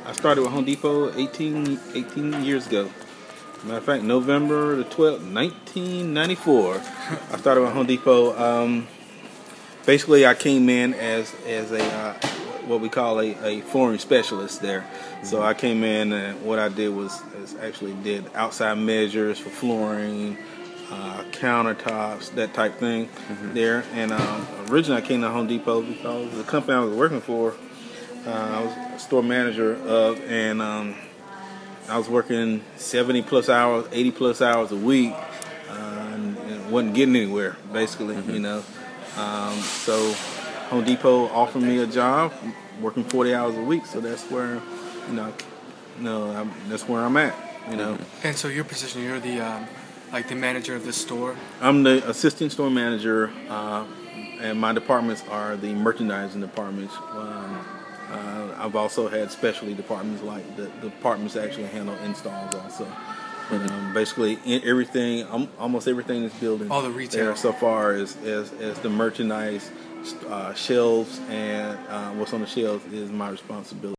I started with Home Depot 18 years ago. Matter of fact, November the 12th, 1994. I started with Home Depot. Basically, I came in as a what we call a flooring specialist there. So I came in and what I did was actually did outside measures for flooring, countertops, that type thing there. And originally I came to Home Depot because the company I was working for, I was a store manager of, and I was working 70 plus hours, 80 plus hours a week, and wasn't getting anywhere, basically, you know. So Home Depot offered me a job, working 40 hours a week. So that's where, that's where I'm at, you know. And so your position, you're the like the manager of the store. I'm the assistant store manager, and my departments are the merchandising departments. I've also had specialty departments, like the departments that actually handle installs also. But basically, everything, almost everything is building. All the retail so far as the merchandise, shelves, and what's on the shelves is my responsibility.